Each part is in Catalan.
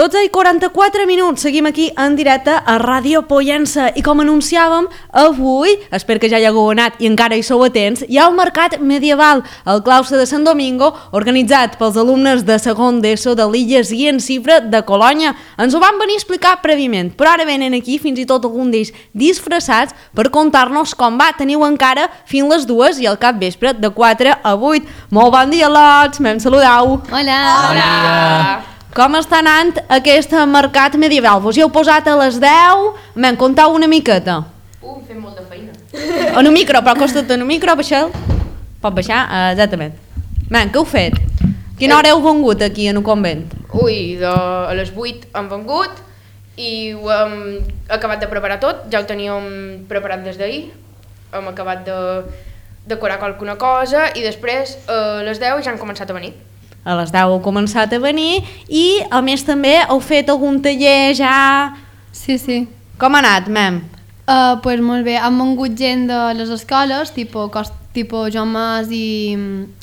12:44, seguim aquí en directe a Ràdio Pollença i com anunciàvem, avui, espero que ja hi hagueu anat i encara hi sou atents, hi ha el Mercat Medieval al claustre de Sant Domingo, organitzat pels alumnes de segon d'ESO de l'Illes i en Cifra de Colònia. Ens ho van venir a explicar prèviament, però ara venen aquí fins i tot algun d'ells disfressats per contar-nos com va. Teniu encara fins les 2 i al capvespre de 4 a 8. Molt bon dia, lots, me'n saludeu. Hola. Hola. Com està anant aquest mercat medieval? Vos hi heu posat a les 10? Me'n contau una miqueta. Fem molt de feina. En un micro, però costa't en un micro, baixa'l. Pot baixar? Exactament. Men, què heu fet? Quina hora heu vengut aquí en un convent? A les 8 hem vengut i ho hem acabat de preparar tot, ja ho teníem preparat des d'ahir. Hem acabat de decorar qualsevol cosa i després a les 10 ja han començat a venir. A les 10 heu començat a venir i, a més, també heu fet algun taller ja... Sí. Com ha anat, mem? Pues molt bé, han vengut gent de les escoles, tipo Joan Mas i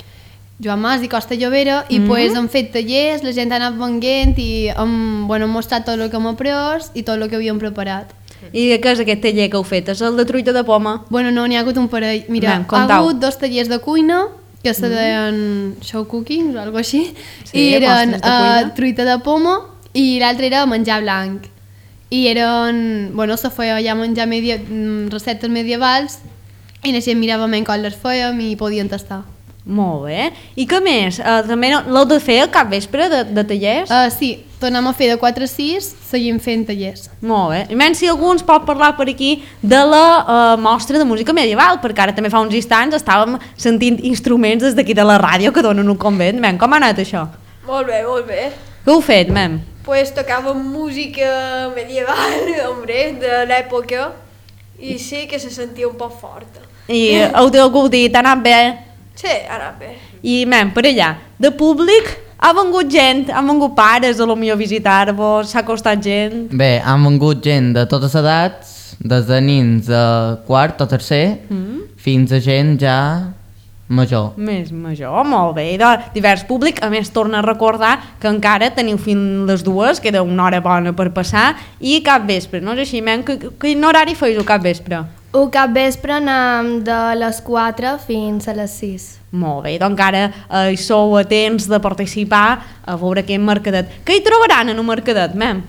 Costa Llobera, i pues han fet tallers, la gent ha anat venguent i hem mostrat tot el que hem après i tot el que havíem preparat. I què és aquest taller que heu fet? És el de truita de poma? Bueno, no, n'hi ha hagut un parell. Mira, ha hagut 2 tallers de cuina, que se deien show cooking o alguna així, i eren truita de poma i l'altre era menjar blanc. I eren, se feia ja menjar receptes medievals i la gent mirava com les fèiem i podien tastar. Molt bé. I què més? També l'heu de fer al capvespre de tallers? Sí, tornem a fer de 4 a 6, seguim fent tallers. Molt bé. I menys si algú ens pot parlar per aquí de la mostra de música medieval, perquè ara també fa uns instants estàvem sentint instruments des d'aquí de la ràdio que donen un convent. Men, com ha anat això? Molt bé, molt bé. Què heu fet, mem? Pues tocàvem música medieval, hombre, de l'època, i sí que se sentia un poc forta. I heu gaudit, ha anat bé? Sí, ha anat bé. I, mem, per allà, de públic, ha vengut gent, han vengut pares, potser a visitar-vos, s'ha costat gent? Bé, han vengut gent de totes edats, des de nins de quart o tercer, fins a gent ja major. Més major, molt bé. I de divers públic, a més, torna a recordar que encara teniu fins les 2, queda una hora bona per passar, i cap vespre, no és així, mem? Quin horari feu cap vespre? El capvespre anem de les 4 fins a les 6. Molt bé, doncs ara hi sou a temps de participar a veure aquest mercadet. Què hi trobaran en un mercadet, mem?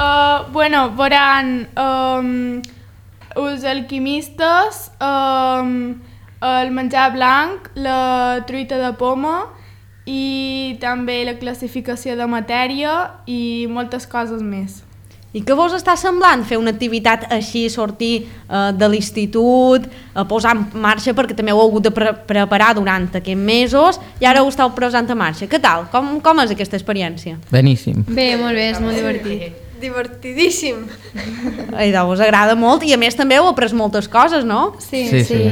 Veuran els alquimistes, el menjar blanc, la truita de poma i també la classificació de matèria i moltes coses més. I què vos està semblant fer una activitat així, sortir de l'institut, posar en marxa, perquè també ho heu hagut de preparar durant aquests mesos i ara ho esteu posant en marxa. Què tal? Com és aquesta experiència? Beníssim. Bé, molt bé, és molt divertit. Divertidíssim. I doncs us agrada molt i a més també heu après moltes coses, no? Sí.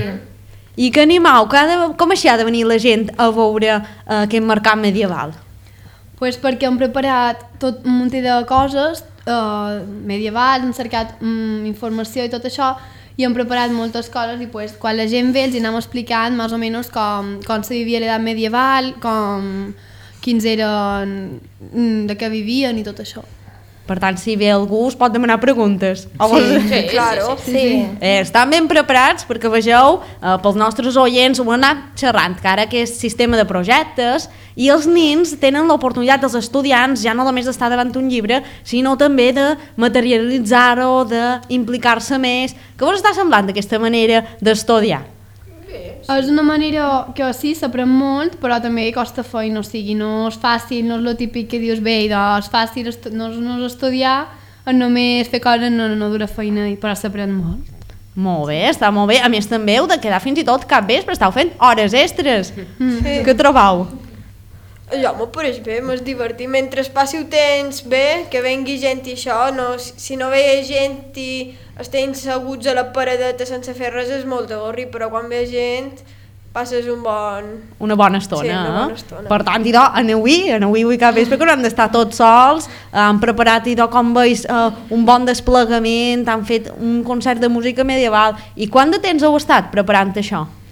I que animau, com així ha de venir la gent a veure aquest mercat medieval? Pues perquè hem preparat tot un munt de coses medievals, hem cercat informació i tot això i hem preparat moltes coses i pues, quan la gent ve els anem explicant més o menys com se vivia l'edat medieval, quins eren, de què vivien i tot això. Per tant, si ve algú us pot demanar preguntes. Sí, claro. Sí. Estan ben preparats perquè vegeu, pels nostres oients ho han anat xerrant, que ara aquest sistema de projectes i els nins tenen l'oportunitat dels estudiants ja no només d'estar davant d'un llibre, sinó també de materialitzar-ho, d'implicar-se més. Què vos està semblant d'aquesta manera d'estudiar? És una manera que sí, s'aprèn molt, però també costa feina, o sigui, no és fàcil, no és el típic que dius, bé, és fàcil, no és estudiar, només fer coses no dura feina, però s'aprèn molt. Molt bé, està molt bé. A més, també heu de quedar fins i tot cap vespre, estàu fent hores extres. Sí. Què trobau? Allò m'ho pareix bé, m'és divertit. Mentre passi el temps bé, que vengui gent i això, si no veia gent i estem seguts a la paradeta sense fer res és molt avorrit, però quan ve gent passes una bona estona. Sí, una bona estona. Per tant, aneu-hi cap vespre, que no han d'estar tots sols, han preparat, com veus, un bon desplegament, han fet un concert de música medieval. I quant de temps heu estat preparant això?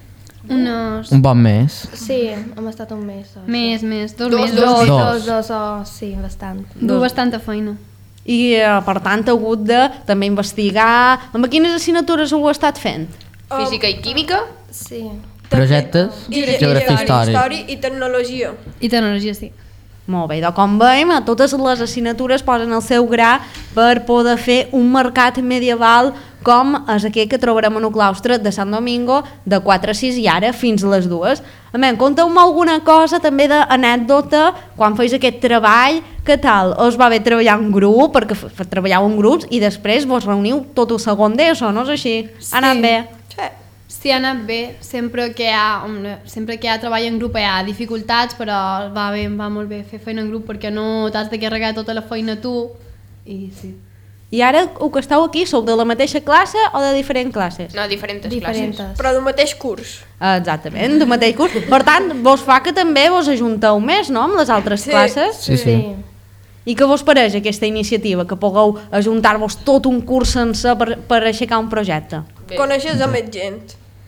Un bon mes. Sí, hem estat un mes. Més, dos mesos. Dos, sí, bastant. Du bastanta feina. I, per tant, ha hagut de també investigar... Amb quines assignatures ho heu estat fent? Física i química. Sí. Projectes, geografia, història. I tecnologia. I tecnologia, sí. Molt bé, doncs com veiem, totes les assignatures posen el seu gra per poder fer un mercat medieval com és aquell que trobarem en el claustre de Sant Domingo de 4 a 6 i ara fins a les 2. A més, conteu-me alguna cosa també d'anècdota quan feis aquest treball, què tal? Us va bé treballar en grup, perquè treballeu en grups i després vos reuniu tot el segon d'ESO, no és així? Ha anat bé? Sí, ha anat bé. Sempre que hi ha treball en grup hi ha dificultats, però va molt bé fer feina en grup perquè no t'has de carregar tota la feina tu. I sí. I ara, el que esteu aquí, sou de la mateixa classe o de diferents classes? No, diferents classes. Però del mateix curs. Exactament, del mateix curs. Per tant, vos fa que també vos ajunteu més, no?, amb les altres classes? Sí. I què vos pareix aquesta iniciativa, que pugueu ajuntar-vos tot un curs sencer per aixecar un projecte? Coneixes a més gent.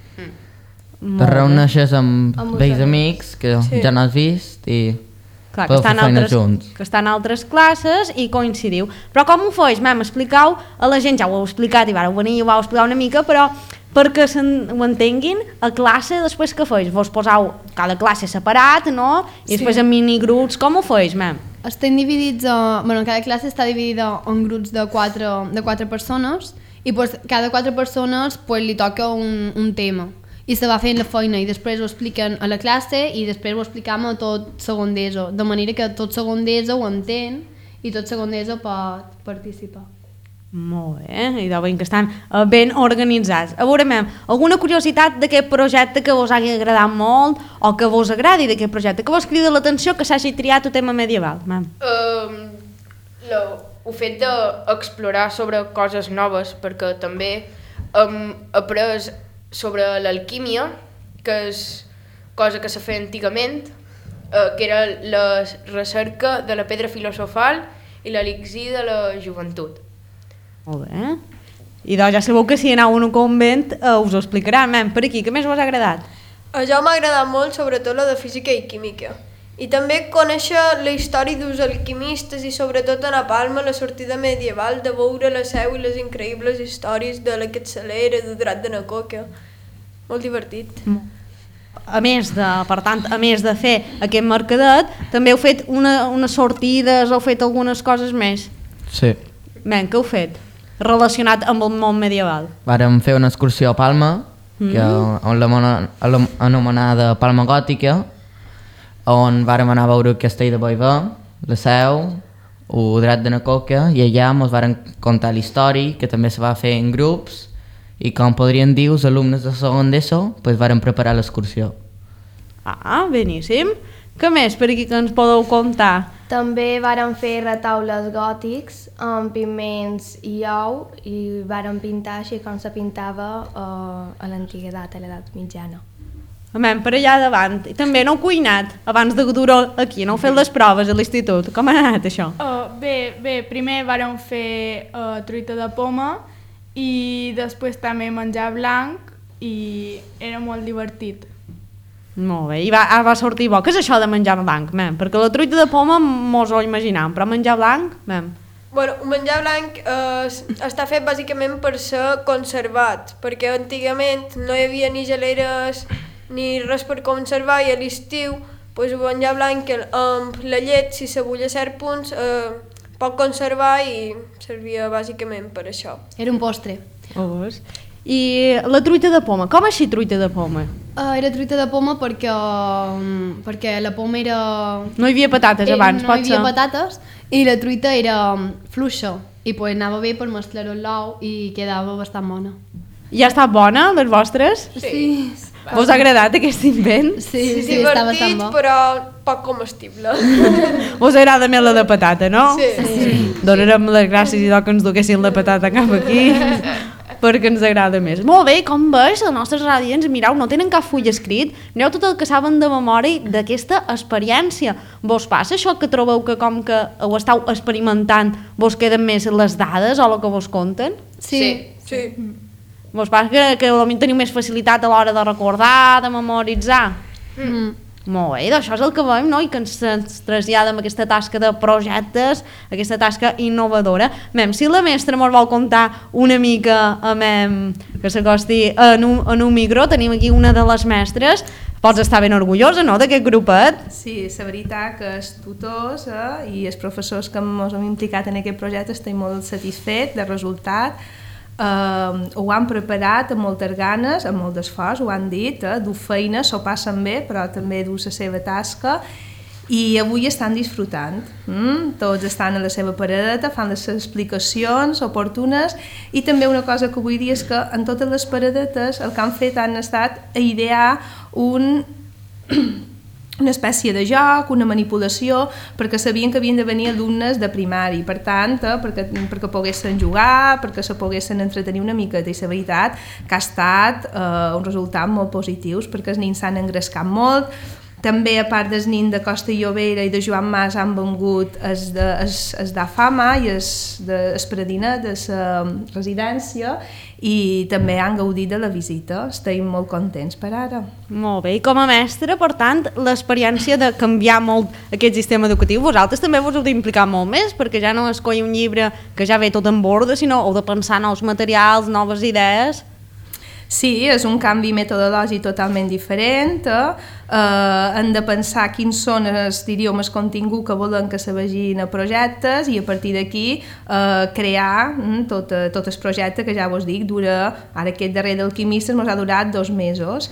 Te reuneixes amb vells amics que ja no has vist i clar, podeu fer feina junts. Que estan a altres classes i coincidiu. Però com ho feis? Explicau a la gent, ja ho heu explicat i vareu venir i ho vau explicar una mica, però perquè ho entenguin, a classe després què feis? Vos posau cada classe separat, no? I després en minigrups, com ho feis, Estem dividits, cada classe està dividida en grups de 4 persones i cada 4 persones li toca un tema. I se va fent la feina i després ho expliquen a la classe i després ho explicam a tot segon d'ESO, de manera que tot segon d'ESO ho entén i tot segon d'ESO pot participar. Molt bé, i de ben que estan ben organitzats. A veure, alguna curiositat d'aquest projecte que vos hagi agradat molt o que vos agradi d'aquest projecte, que vos crida l'atenció que s'hagi triat el tema medieval? El fet d'explorar sobre coses noves, perquè també hem après sobre l'alquímia, que és cosa que se feia antigament, que era la recerca de la pedra filosofal i l'elixir de la joventut. Molt bé. I doncs ja sabeu que si aneu a un convent us ho explicaran. Per aquí, què més us ha agradat? A jo m'ha agradat molt, sobretot la de física i química. I també conèixer la història dels alquimistes i sobretot a Palma, la sortida medieval, de veure la seu i les increïbles històries de la capçalera, del drac de Nacoca. Molt divertit. A més de fer aquest mercadet, també heu fet unes sortides, heu fet algunes coses més? Sí. Què heu fet relacionat amb el món medieval? Vàrem fer una excursió a Palma, anomenada Palma Gòtica, on vàrem anar a veure el castell de Bellver, la seu, el drac de Nacoca, i allà ens varen contar la història, que també se va fer en grups, i com podrien dir, els alumnes de segon d'ESO varen preparar l'excursió. Beníssim. Què més per aquí que ens podeu contar? També vàrem fer retaules gòtics amb pigments i ou i vàrem pintar així com se pintava a l'antiguitat, a l'edat mitjana. Per allà davant. I també no heu cuinat abans de dur-ho aquí, no heu fet les proves a l'institut. Com ha anat això? Bé, primer vàrem fer truita de poma i després també menjar blanc i era molt divertit. Molt bé, i va sortir bo. Què és això de menjar blanc, Perquè la truita de poma mos ho imaginam, però menjar blanc, Bueno, el menjar blanc està fet bàsicament per ser conservat, perquè antigament no hi havia ni geleres ni res per conservar i a l'estiu el menjar blanc amb la llet, si se bull a cert punts, pot conservar i servia bàsicament per això. Era un postre. I la truita de poma, com així truita de poma? Era truita de poma perquè la poma era... No hi havia patates abans, pot ser? No hi havia patates i la truita era fluixa i anava bé per mesclar-ho amb l'ou i quedava bastant bona. I ha estat bona, les vostres? Sí. Vos ha agradat aquest invent? Sí, està bastant bo. Divertit, però poc comestible. Vos agrada més la de patata, no? Sí. Donarem les gràcies i que ens duguessin la patata cap aquí perquè ens agrada més. Molt bé, com veus, els nostres radiants, mireu, no tenen cap full escrit, aneu tot el que saben de memòria d'aquesta experiència. Vos passa això que trobeu que com que ho esteu experimentant vos queden més les dades o el que vos conten? Sí. Vos passa que potser teniu més facilitat a l'hora de recordar, de memoritzar? Molt bé, això és el que veiem, no? I que ens trasllada amb aquesta tasca de projectes, aquesta tasca innovadora. Si la mestra ens vol contar una mica que s'acosti en un micro, tenim aquí una de les mestres. Pots estar ben orgullosa, no?, d'aquest grupet. Sí, la veritat que els tutors i els professors que ens hem implicat en aquest projecte estem molt satisfets del resultat. Ho han preparat amb moltes ganes, amb molt d'esforç, ho han dit, dur feina, s'ho passen bé, però també dur la seva tasca, i avui estan disfrutant. Tots estan a la seva paradeta, fan les explicacions oportunes, i també una cosa que vull dir és que en totes les paradetes el que han fet han estat a idear una espècie de joc, una manipulació, perquè sabien que havien de venir alumnes de primari, per tant, perquè poguessin jugar, perquè se poguessin entretenir una miqueta, i la veritat que ha estat un resultat molt positiu, perquè els nens s'han engrescat molt. També, a part dels nens de Costa i Llobera i de Joan Mas, han vengut els d'Afama i els Pradina de la residència, i també han gaudit de la visita. Estem molt contents per ara. Molt bé, i com a mestre, per tant, l'experiència de canviar molt aquest sistema educatiu, vosaltres també vos heu d'implicar molt més, perquè ja no és coi un llibre que ja ve tot en borda, sinó heu de pensar nous materials, noves idees. Sí, és un canvi metodològic totalment diferent. Hem de pensar quins són els continguts que volen que se vegin a projectes, i a partir d'aquí crear tot el projecte, que ja vos dic, dura, ara aquest darrer d'Alquimistes ens ha durat 2 mesos,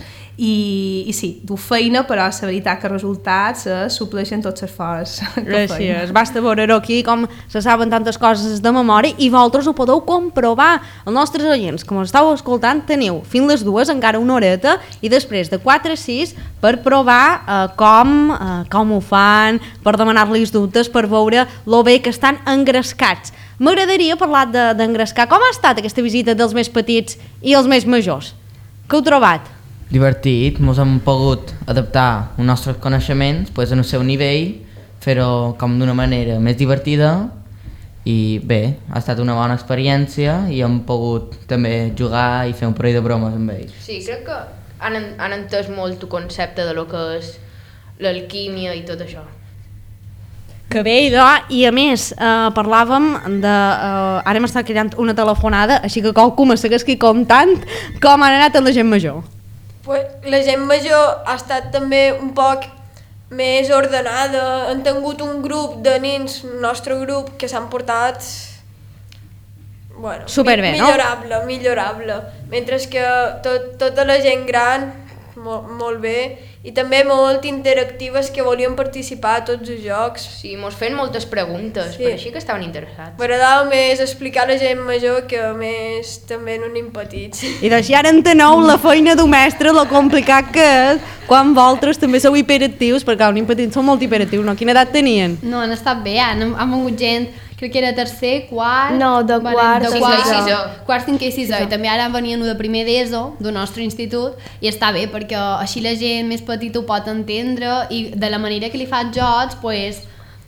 i sí, dur feina, però la veritat que els resultats supleixen tots els esforç. Gràcies, basta veure-ho aquí com se saben tantes coses de memòria, i vosaltres ho podeu comprovar. Els nostres oients, com estàu escoltant, teniu fins les 2 encara una horeta, i després de 4 a 6 per provar com ho fan, per demanar-los dubtes, per veure lo bé que estan engrescats. M'agradaria parlar d'engrescar. Com ha estat aquesta visita dels més petits i els més majors? Què heu trobat? Divertit, ens hem pogut adaptar els nostres coneixements en el seu nivell, fer-ho com d'una manera més divertida, i bé, ha estat una bona experiència i hem pogut també jugar i fer un parell de bromes amb ells. Sí, crec que han entès molt el concepte de lo que és l'alquímia i tot això. Que bé, i a més, parlàvem de... ara m'està cridant una telefonada, així que qualcú m'estigués aquí comptant com han anat amb la gent major. La gent major ha estat també un poc més ordenada, han tingut un grup de nens, el nostre grup, que s'han portat superbé, millorable, mentre que tota la gent gran molt bé, i també molt interactives, que volien participar a tots els jocs. Sí, mos feien moltes preguntes, per així que estaven interessats. M'agradava més explicar a la gent major que més també en un nen petits. I doncs ja enteneu la feina d'un mestre, lo complicat que és, quan vosaltres també sou hiperactius, perquè els nens petits són molt hiperactius, no? Quina edat tenien? No, han estat bé, han vengut gent, crec que era tercer, quart... No, de quart, quart, cinquè i sisè. I també ara venien de primer d'ESO, del nostre institut, i està bé, perquè així la gent més petita ho pot entendre, i de la manera que li fa jocs, pues,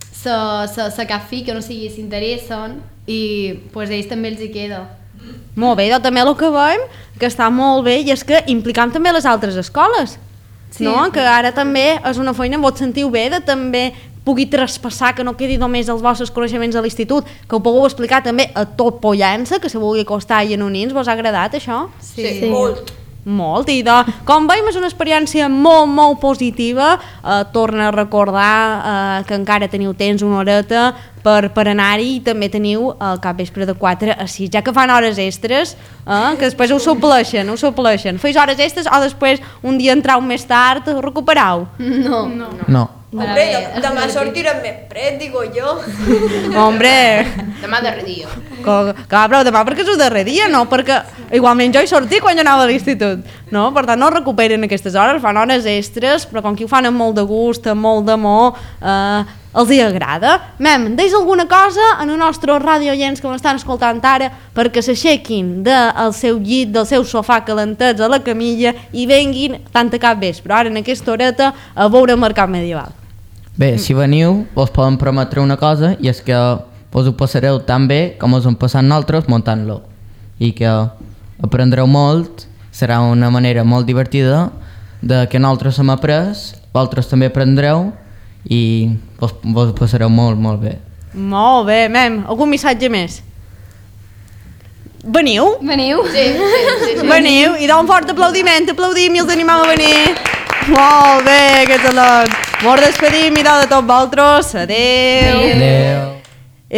se cap fi, que no sigui, s'interessen, i pues, ells també els hi queda. Molt bé, també el que veiem, que està molt bé, i és que implicant també les altres escoles, sí, no? Que ara també és una feina, vos sentiu bé de també pugui traspassar, que no quedi només els vostres coneixements a l'institut, que ho pugueu explicar també a tot Pollença, que se vulgui acostar i a nens. Vos ha agradat això? Sí. Molt, i com veiem és una experiència molt, molt positiva. Torna a recordar que encara teniu temps, una horeta per anar-hi, i també teniu el capvespre de 4 a 6, ja que fan hores extres, que després ho supleixen. Feis hores extres o després un dia entrau més tard, recuperau? No. Hombre, demà sortirem més pret, digo jo. Hombre! Demà darrer dia. Clar, però demà perquè és el darrer dia, no? Perquè igualment jo hi sortia quan jo anava a l'institut, no? Per tant, no recuperen aquestes hores, fan hores extres, però com que ho fan amb molt de gust, amb molt d'amor, els hi agrada. Deis alguna cosa en el nostre radiooients que m'estan escoltant ara perquè s'aixequin del seu llit, del seu sofà calentets a la camilla i venguin tant a capvespre, ara en aquesta horeta, a veure el mercat medieval. Bé, si veniu, vos podem prometre una cosa, i és que vos ho passareu tan bé com us hem passat nosaltres muntant-lo, i que aprendreu molt, serà una manera molt divertida de que nosaltres hem après, vosaltres també aprendreu i vos passareu molt, molt bé. Molt bé, mem, algun missatge més? Veniu? Veniu? Sí. Veniu i d'un fort aplaudiment, aplaudim i els animam a venir. Molt bé, que talent. Mos despedim i de tots vosaltres. Adéu. Adéu.